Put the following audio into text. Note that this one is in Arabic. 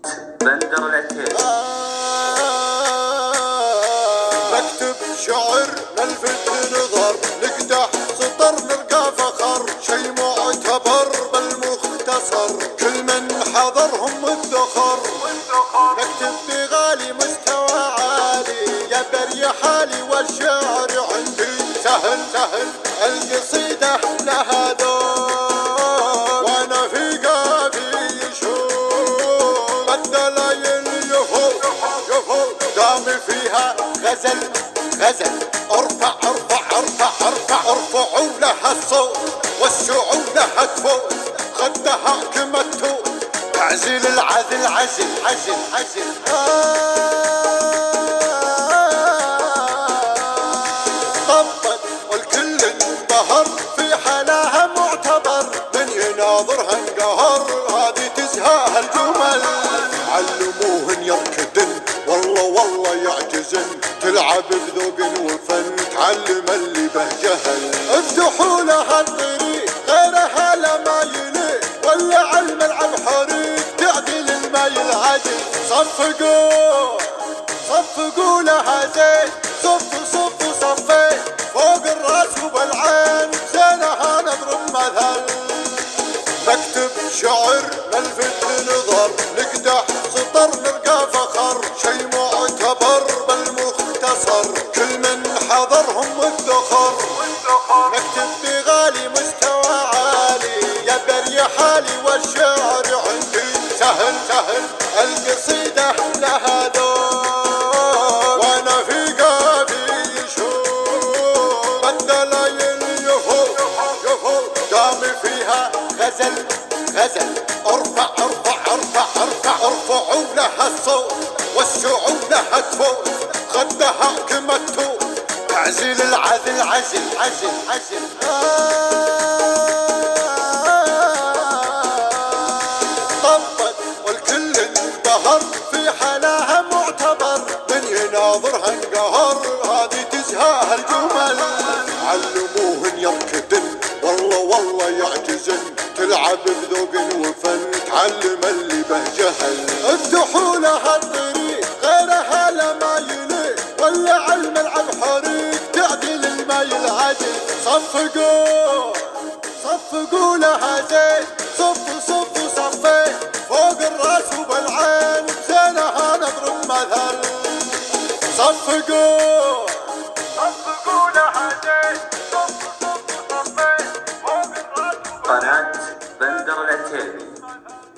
بندر العتيبي. نكتب شعر نلفت نظر، نقدح سطر نلقى فخر، شي معتبر بالمختصر، كل من حضرهم الذخر. نكتب بغالي مستوى عالي، يا بري حالي والشعر عندي سهل سهل، القصيدة لها ذوق وانا في قافي يشوق، الدلايل يفوق يفوق، دامي فيها غزل غزل، ارفع ارفع ارفع ارفع، ارفعوا لها الصوت وسعوا لها تفوت، خدها كمتو تعزل العزل عزل عزل عزل. طبت والكل انبهر، في حلاها معتبر، من يناظرها انقهر، هذه تزهاها الجمل. علموهن يركدن والله والله يعجزن، تلعب بذوق وفن، تعلم اللي به جهل. افتحوا لها الطريق غيرها لما يليق، ولا على الملعب حريق تعدل المايل عدل. صفقوا صفقوا لها زين، صفوا صفوا صفين، فوق الراس وبالعين زينها نضرب مثل. نكتب شعر نلفت نظر، نقدح سطر نلقى فخر، شي معتبر بالمختصر، كل من حضرهم الذخر. نكتب بغالي مستوى عالي، يا بري حالي والشعر عندي سهل سهل، القصيدة لها ذوق وانا في قافي يشوق، الدلايل يفوق يفوق، دامي فيها غزل غزل، ارفع ارفع ارفع ارفع، ارفعوا لها الصوت وسعوا لها تفوت، خدها كمتو تعزل العزل عزل عزل عزل. طبت والكل انبهر، في حلاها معتبر، من يناظرها انقهر، هذه تزهاها الجمل. علموهن يركدن والله والله يعجزن، تلعب بذوق وفن، تعلم اللي به جهل. افتحوا لها الطريق غيرها لما يليق، ولا على الملعب حريق تعدل المايل عدل. صفقوا صفقوا لها زين، صفوا صفوا صفين، فوق الراس وبالعين زينها نضرب مثل. صفقوا صفقوا لها زين، صفوا صفوا صفين، فوق الراس. قناة بندر العتيبي.